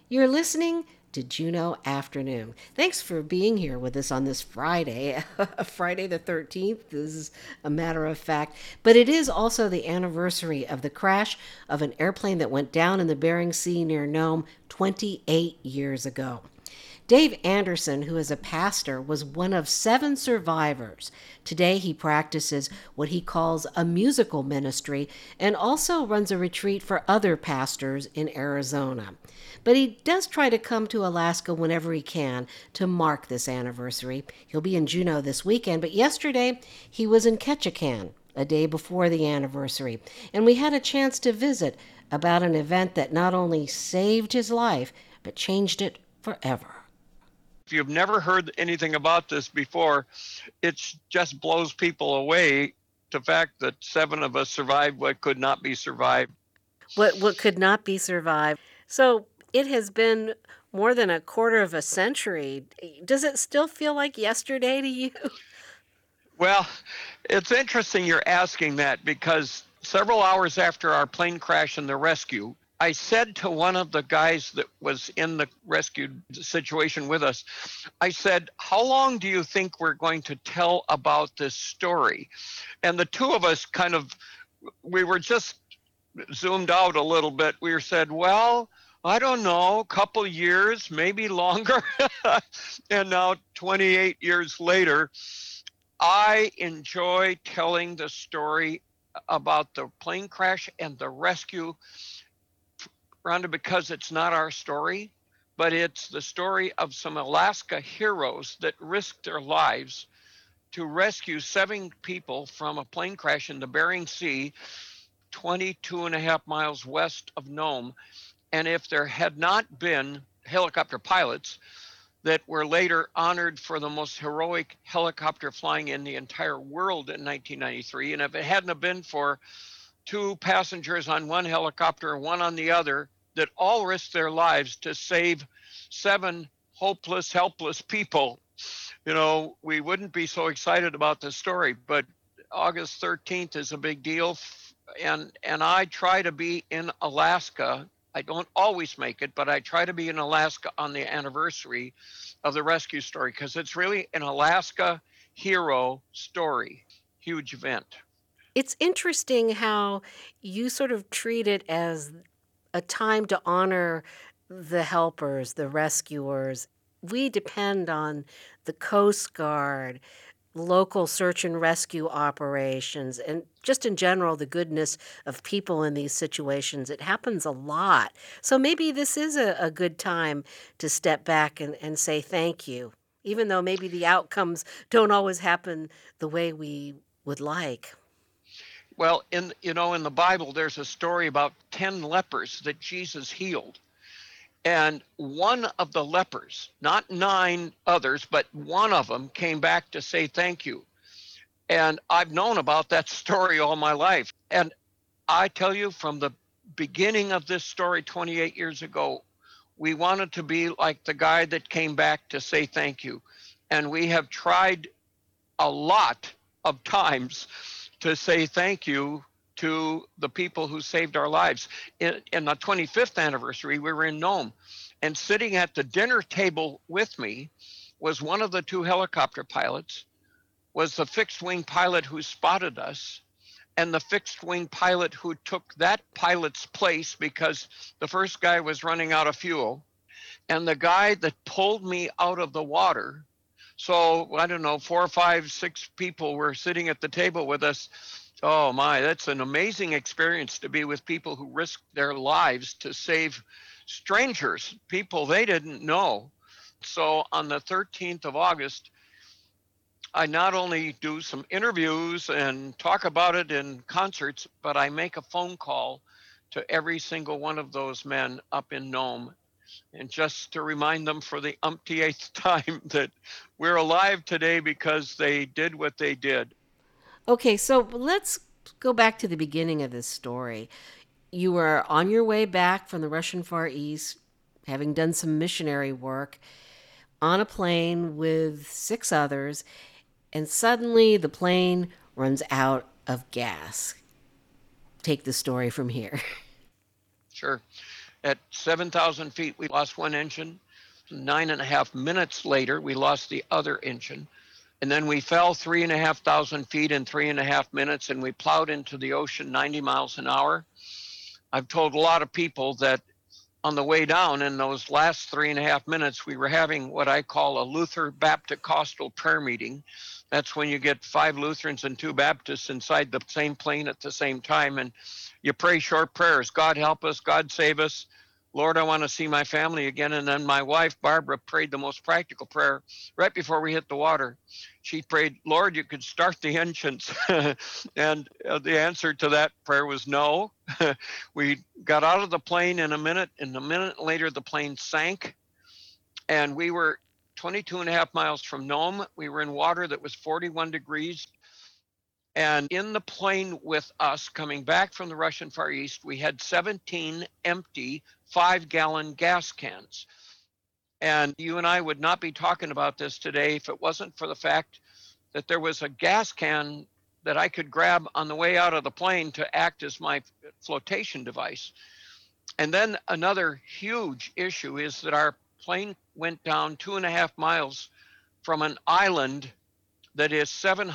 You're listening to Juneau Afternoon. Thanks for being here with us on this Friday, Friday the 13th. This is a matter of fact. But it is also the anniversary of the crash of an airplane that went down in the Bering Sea near Nome 28 years ago. Dave Anderson, who is a pastor, was one of 7 survivors. Today, he practices what he calls a musical ministry and also runs a retreat for other pastors in Arizona. But he does try to come to Alaska whenever he can to mark this anniversary. He'll be in Juneau this weekend, but yesterday he was in Ketchikan, a day before the anniversary, and we had a chance to visit about an event that not only saved his life, but changed it forever. If you've never heard anything about this before, it just blows people away, the fact that 7 of us survived what could not be survived. What could not be survived. So it has been more than a quarter of a century. Does it still feel like yesterday to you? Well, it's interesting you're asking that, because several hours after our plane crash and the rescue, I said to one of the guys that was in the rescue situation with us, I said, how long do you think we're going to tell about this story? And the two of us we were just zoomed out a little bit. We said, well, I don't know, a couple years, maybe longer. And now 28 years later, I enjoy telling the story about the plane crash and the rescue, Rhonda, because it's not our story, but it's the story of some Alaska heroes that risked their lives to rescue 7 people from a plane crash in the Bering Sea, 22 and a half miles west of Nome. And if there had not been helicopter pilots that were later honored for the most heroic helicopter flying in the entire world in 1993, and if it hadn't have been for 2 passengers on one helicopter and 1 on the other that all risked their lives to save 7 hopeless, helpless people, we wouldn't be so excited about this story. But August 13th is a big deal, and I try to be in Alaska. I don't always make it, but I try to be in Alaska on the anniversary of the rescue story, because it's really an Alaska hero story. Huge event. It's interesting how you sort of treat it as a time to honor the helpers, the rescuers. We depend on the Coast Guard, local search and rescue operations, and just in general, the goodness of people in these situations. It happens a lot. So maybe this is a good time to step back and say thank you, even though maybe the outcomes don't always happen the way we would like. Well, in the Bible, there's a story about 10 lepers that Jesus healed. And one of the lepers, not 9 others, but one of them came back to say thank you. And I've known about that story all my life. And I tell you, from the beginning of this story 28 years ago, we wanted to be like the guy that came back to say thank you. And we have tried a lot of times to say thank you to the people who saved our lives. In the 25th anniversary, we were in Nome, and sitting at the dinner table with me was one of the 2 helicopter pilots, was the fixed wing pilot who spotted us, and the fixed wing pilot who took that pilot's place because the first guy was running out of fuel, and the guy that pulled me out of the water. So I don't know, 4 or 5, 6 people were sitting at the table with us. Oh my, that's an amazing experience to be with people who risked their lives to save strangers, people they didn't know. So on the 13th of August, I not only do some interviews and talk about it in concerts, but I make a phone call to every single one of those men up in Nome, and just to remind them for the umpteenth time that we're alive today because they did what they did. Okay, so let's go back to the beginning of this story. You were on your way back from the Russian Far East, having done some missionary work, on a plane with 6 others, and suddenly the plane runs out of gas. Take the story from here. Sure. At 7,000 feet, we lost one engine. 9.5 minutes later, we lost the other engine. And then we fell 3,500 feet in 3.5 minutes, and we plowed into the ocean 90 miles an hour. I've told a lot of people that on the way down in those last 3.5 minutes, we were having what I call a Luther Baptist Costal prayer meeting. That's when you get 5 Lutherans and 2 Baptists inside the same plane at the same time, and you pray short prayers. God help us, God save us. Lord, I want to see my family again. And then my wife, Barbara, prayed the most practical prayer right before we hit the water. She prayed, Lord, you could start the engines. And the answer to that prayer was no. We got out of the plane in a minute, and a minute later, the plane sank. And we were 22.5 miles from Nome. We were in water that was 41 degrees. And in the plane with us coming back from the Russian Far East, we had 17 empty 5-gallon gas cans. And you and I would not be talking about this today if it wasn't for the fact that there was a gas can that I could grab on the way out of the plane to act as my flotation device. And then another huge issue is that our plane went down 2.5 miles from an island that is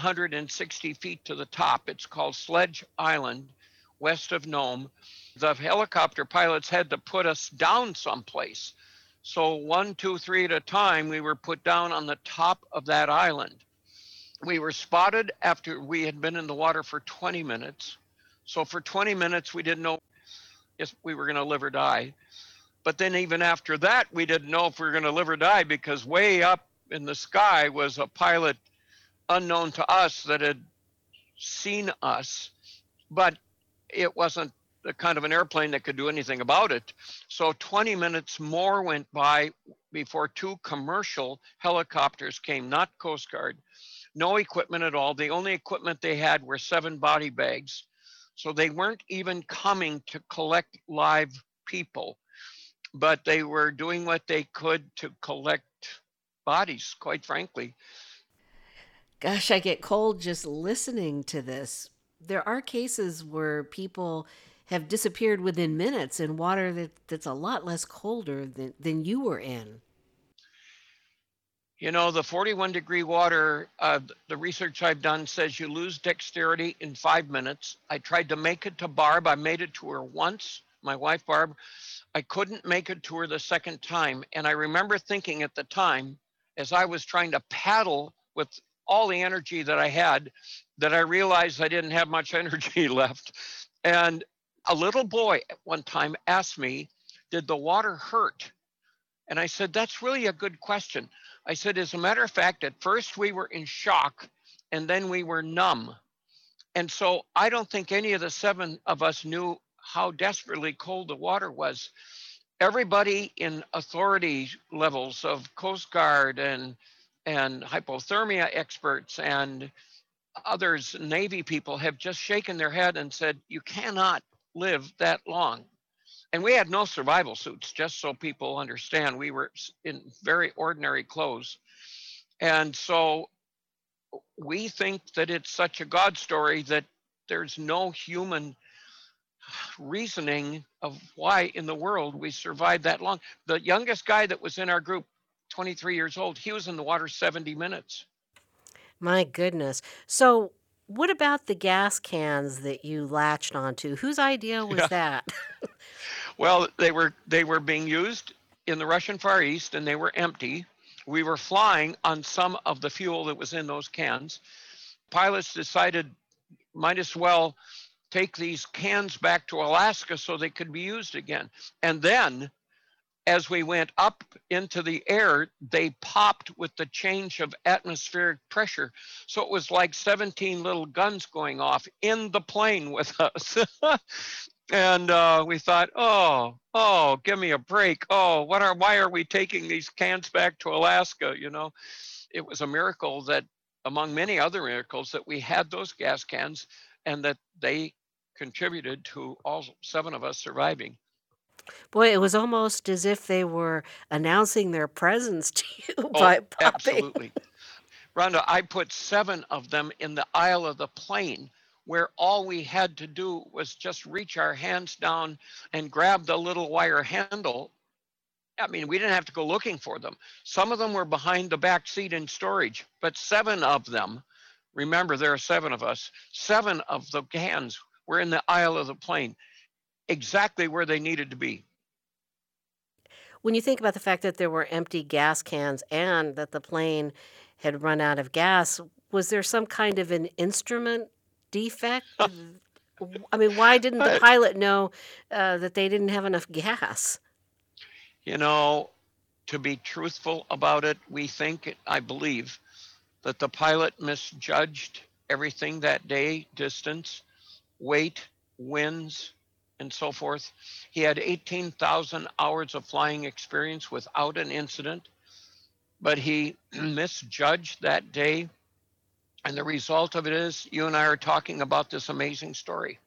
760 feet to the top. It's called Sledge Island, west of Nome. The helicopter pilots had to put us down someplace. So 1, 2, 3 at a time, we were put down on the top of that island. We were spotted after we had been in the water for 20 minutes. So for 20 minutes, we didn't know if we were going to live or die. But then even after that, we didn't know if we were going to live or die, because way up in the sky was a pilot unknown to us that had seen us, but it wasn't the kind of an airplane that could do anything about it. So 20 minutes more went by before 2 commercial helicopters came, not Coast Guard, no equipment at all. The only equipment they had were 7 body bags. So they weren't even coming to collect live people, but they were doing what they could to collect bodies, quite frankly. Gosh, I get cold just listening to this. There are cases where people have disappeared within minutes in water that's a lot less colder than you were in. You know, the 41-degree water, the research I've done says you lose dexterity in 5 minutes. I tried to make it to Barb. I made it to her once, my wife, Barb. I couldn't make it to her the second time. And I remember thinking at the time, as I was trying to paddle with all the energy that I had, that I realized I didn't have much energy left. And a little boy at one time asked me, did the water hurt? And I said, that's really a good question. I said, as a matter of fact, at first we were in shock and then we were numb. And so I don't think any of the 7 of us knew how desperately cold the water was. Everybody in authority levels of Coast Guard and hypothermia experts and others, Navy people, have just shaken their head and said, you cannot live that long. And we had no survival suits, just so people understand. We were in very ordinary clothes. And so we think that it's such a God story that there's no human reasoning of why in the world we survived that long. The youngest guy that was in our group, 23 years old, he was in the water 70 minutes. My goodness. So, what about the gas cans that you latched onto? Whose idea was Yeah. that? Well, they were being used in the Russian Far East and they were empty. We were flying on some of the fuel that was in those cans. Pilots decided might as well take these cans back to Alaska so they could be used again. And then as we went up into the air, they popped with the change of atmospheric pressure. So it was like 17 little guns going off in the plane with us. And we thought, oh, give me a break. Oh, why are we taking these cans back to Alaska? You know, it was a miracle that, among many other miracles, that we had those gas cans and that they contributed to all 7 of us surviving. Boy, it was almost as if they were announcing their presence to you Oh, by popping. absolutely. Rhonda, I put 7 of them in the aisle of the plane where all we had to do was just reach our hands down and grab the little wire handle. I mean, we didn't have to go looking for them. Some of them were behind the back seat in storage, but 7 of them, remember there are 7 of us, 7 of the cans were in the aisle of the plane, exactly where they needed to be. When you think about the fact that there were empty gas cans and that the plane had run out of gas, was there some kind of an instrument defect? I mean, why didn't the pilot know that they didn't have enough gas? You know, to be truthful about it, I believe, that the pilot misjudged everything that day: distance, weight, winds, and so forth. He had 18,000 hours of flying experience without an incident, but he misjudged that day. And the result of it is you and I are talking about this amazing story.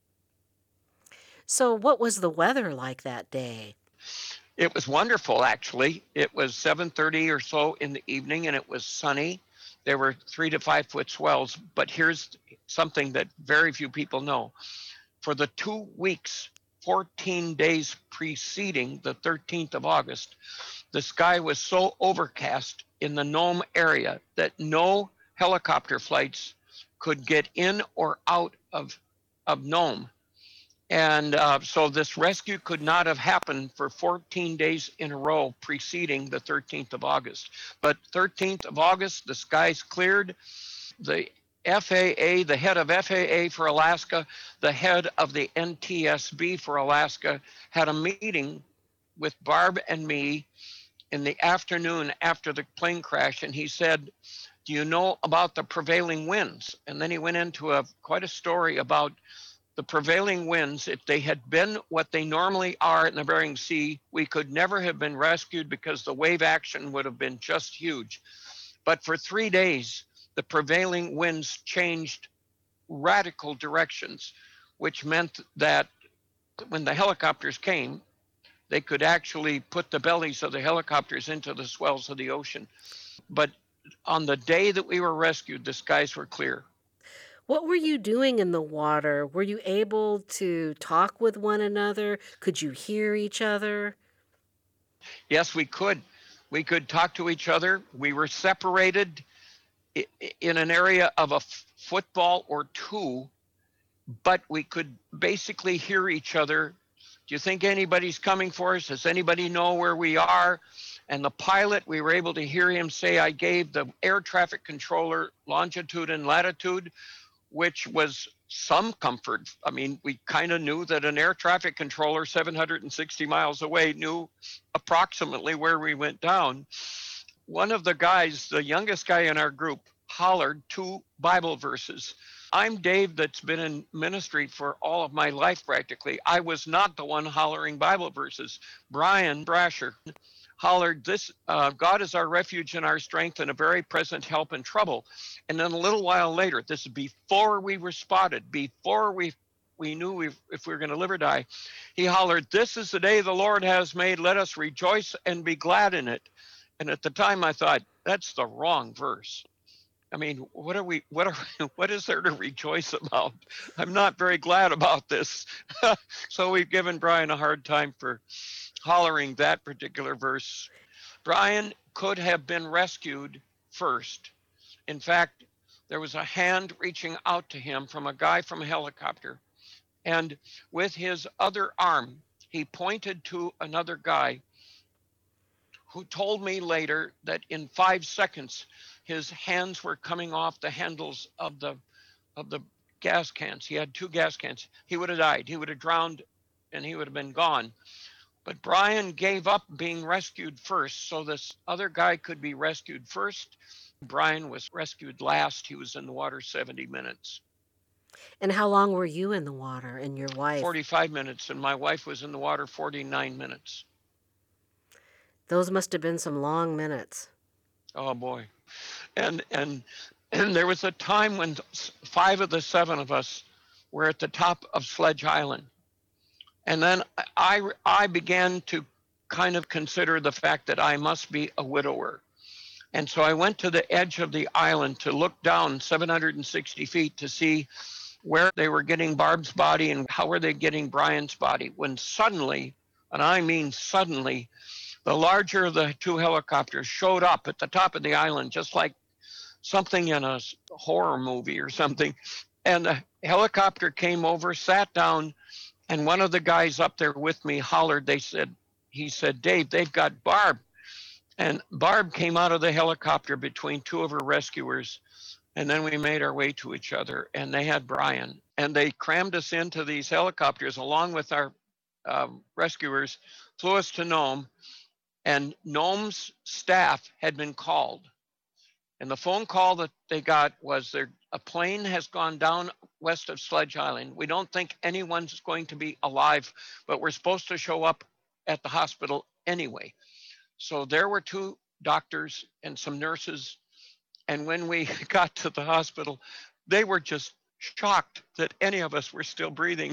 So, what was the weather like that day? It was wonderful, actually. It was 7:30 or so in the evening, and it was sunny. There were 3 to 5 foot swells, but here's something that very few people know. For the 2 weeks, 14 days preceding the 13th of August, the sky was so overcast in the Nome area that no helicopter flights could get in or out of Nome. And so this rescue could not have happened for 14 days in a row preceding the 13th of August. But 13th of August, the skies cleared. The FAA, the head of FAA for Alaska, the head of the NTSB for Alaska, had a meeting with Barb and me in the afternoon after the plane crash, and he said, "Do you know about the prevailing winds?" And then he went into quite a story about the prevailing winds. If they had been what they normally are in the Bering Sea, we could never have been rescued because the wave action would have been just huge. But for 3 days, the prevailing winds changed radical directions, which meant that when the helicopters came, they could actually put the bellies of the helicopters into the swells of the ocean. But on the day that we were rescued, the skies were clear. What were you doing in the water? Were you able to talk with one another? Could you hear each other? Yes, we could. We could talk to each other. We were separated in an area of a football or 2, but we could basically hear each other. Do you think anybody's coming for us? Does anybody know where we are? And the pilot, we were able to hear him say, "I gave the air traffic controller longitude and latitude," which was some comfort. I mean, we kind of knew that an air traffic controller 760 miles away knew approximately where we went down. One of the guys, the youngest guy in our group, hollered 2 Bible verses. I'm Dave, that's been in ministry for all of my life practically. I was not the one hollering Bible verses. Brian Brasher hollered this: "God is our refuge and our strength and a very present help in trouble." And then a little while later, this is before we were spotted, before we knew if we were going to live or die, he hollered, "This is the day the Lord has made. Let us rejoice and be glad in it." And at the time I thought, that's the wrong verse. I mean, what is there to rejoice about? I'm not very glad about this. So we've given Brian a hard time for hollering that particular verse. Brian could have been rescued first. In fact, there was a hand reaching out to him from a guy from a helicopter. And with his other arm, he pointed to another guy who told me later that in 5 seconds, his hands were coming off the handles of the gas cans. He had 2 gas cans. He would have died. He would have drowned and he would have been gone. But Brian gave up being rescued first, so this other guy could be rescued first. Brian was rescued last. He was in the water 70 minutes. And how long were you in the water, and your wife? 45 minutes, and my wife was in the water 49 minutes. Those must have been some long minutes. Oh boy. And there was a time when 5 of the 7 of us were at the top of Sledge Island. And then I began to kind of consider the fact that I must be a widower. And so I went to the edge of the island to look down 760 feet to see where they were getting Barb's body and how were they getting Brian's body, when suddenly, and I mean suddenly, the larger of the two helicopters showed up at the top of the island, just like something in a horror movie or something. And the helicopter came over, sat down, and one of the guys up there with me hollered. He said, Dave, they've got Barb. And Barb came out of the helicopter between two of her rescuers. And then we made our way to each other, and they had Brian. And they crammed us into these helicopters along with our rescuers, flew us to Nome, and Nome's staff had been called. And the phone call that they got was a plane has gone down west of Sledge Island. We don't think anyone's going to be alive, but we're supposed to show up at the hospital anyway. So there were two doctors and some nurses. And when we got to the hospital, they were just shocked that any of us were still breathing.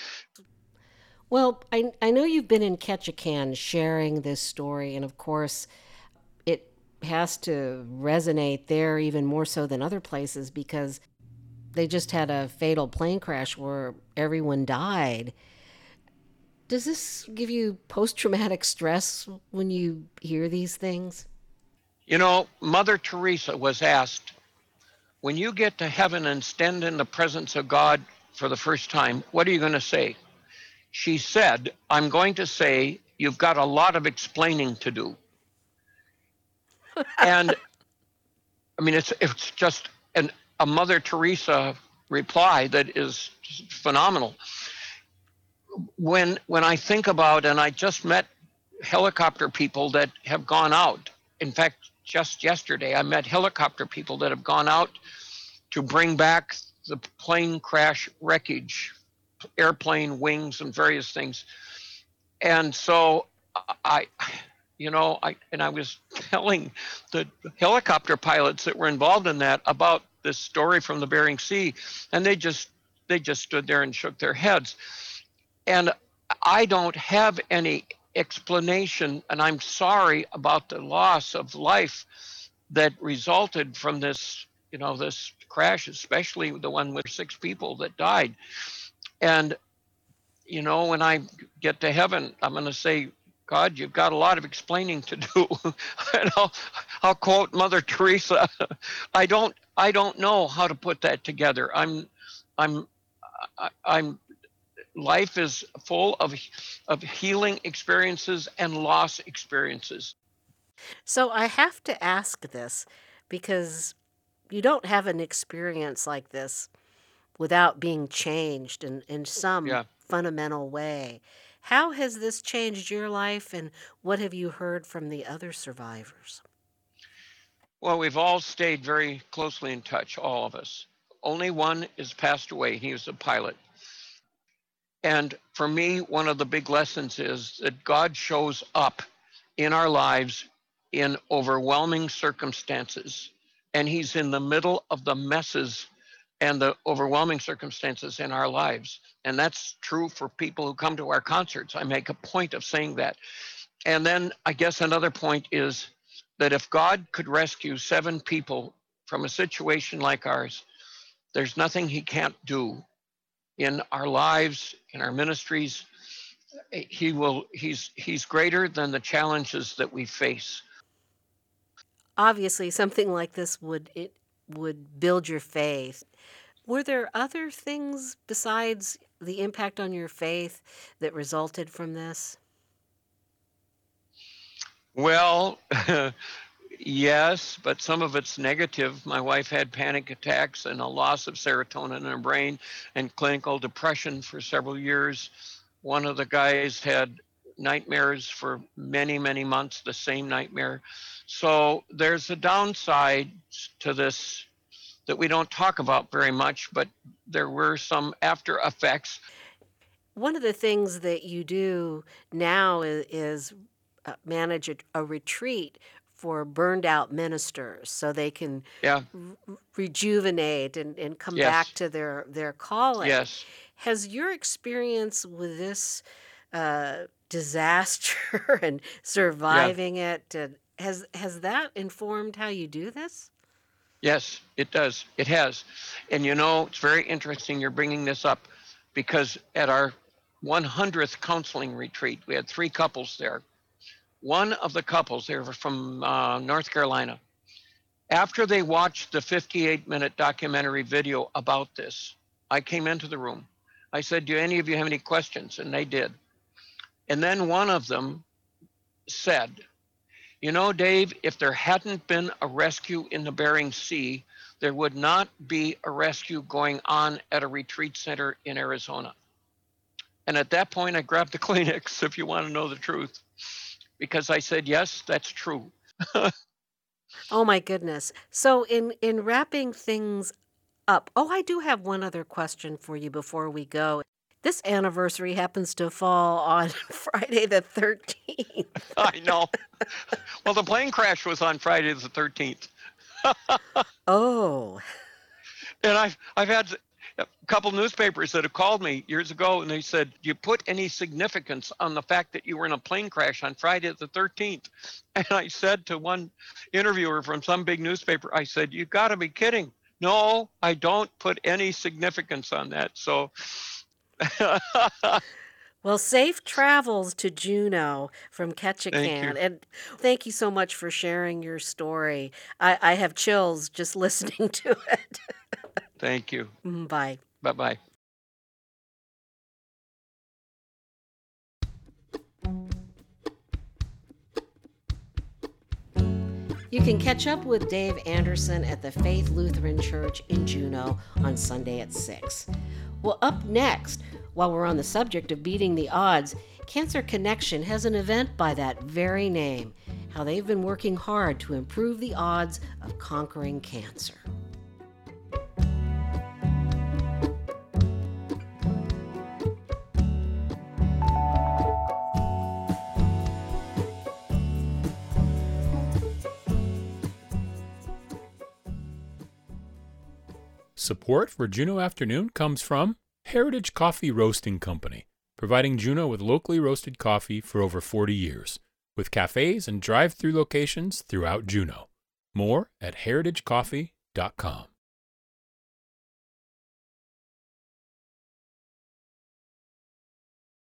Well, I know you've been in Ketchikan sharing this story, and of course, it has to resonate there even more so than other places because they just had a fatal plane crash where everyone died. Does this give you post traumatic stress when you hear these things? You know, Mother Teresa was asked, when you get to heaven and stand in the presence of God for the first time, what are you going to say? She said, I'm going to say, you've got a lot of explaining to do. And I mean, it's just a Mother Teresa reply that is phenomenal. When I think about, and I just met helicopter people that have gone out. In fact, just yesterday, I met helicopter people that have gone out to bring back the plane crash wreckage, airplane wings and various things. And so I was telling the helicopter pilots that were involved in that about this story from the Bering Sea, and they just stood there and shook their heads. And I don't have any explanation, and I'm sorry about the loss of life that resulted from this, this crash, especially the one with 6 people that died. And, when I get to heaven, I'm going to say, God, you've got a lot of explaining to do. And I'll quote Mother Teresa. I don't know how to put that together. Life is full of healing experiences and loss experiences. So I have to ask this because you don't have an experience like this without being changed in some Yeah. fundamental way. How has this changed your life, and what have you heard from the other survivors? Well, we've all stayed very closely in touch, all of us. Only one has passed away. He was a pilot. And for me, one of the big lessons is that God shows up in our lives in overwhelming circumstances. And he's in the middle of the messes and the overwhelming circumstances in our lives. And that's true for people who come to our concerts. I make a point of saying that. And then I guess another point is that if God could rescue 7 people from a situation like ours, there's nothing he can't do in our lives, in our ministries. He's greater than the challenges that we face. Obviously, something like this would build your faith. Were there other things besides the impact on your faith that resulted from this? Well, yes, but some of it's negative. My wife had panic attacks and a loss of serotonin in her brain and clinical depression for several years. One of the guys had nightmares for many, many months, the same nightmare. So there's a downside to this that we don't talk about very much, but there were some after effects. One of the things that you do now is manage a retreat for burned out ministers so they can Yeah, rejuvenate and come back yes, to their calling. yes. Has your experience with this disaster and Yeah. surviving it, has that informed how you do this? Yes, it does. It has. And it's very interesting you're bringing this up because at our 100th counseling retreat, we had 3 couples there. One of the couples, they were from North Carolina. After they watched the 58-minute documentary video about this, I came into the room. I said, do any of you have any questions? And they did. And then one of them said, Dave, if there hadn't been a rescue in the Bering Sea, there would not be a rescue going on at a retreat center in Arizona. And at that point, I grabbed the Kleenex, if you want to know the truth, because I said, yes, that's true. Oh my goodness. So in wrapping things up, I do have one other question for you before we go. This anniversary happens to fall on Friday the 13th. I know. Well, the plane crash was on Friday the 13th. Oh. And I've had a couple newspapers that have called me years ago, and they said, do you put any significance on the fact that you were in a plane crash on Friday the 13th? And I said to one interviewer from some big newspaper, I said, you got to be kidding. No, I don't put any significance on that. So... Well, safe travels to Juneau from Ketchikan. Thank you. And thank you so much for sharing your story. I have chills just listening to it. Thank you. Bye. Bye-bye. You can catch up with Dave Anderson at the Faith Lutheran Church in Juneau on Sunday at 6. Well, up next, while we're on the subject of beating the odds, Cancer Connection has an event by that very name, how they've been working hard to improve the odds of conquering cancer. Support for Juneau Afternoon comes from Heritage Coffee Roasting Company, providing Juneau with locally roasted coffee for over 40 years, with cafes and drive-through locations throughout Juneau. More at heritagecoffee.com.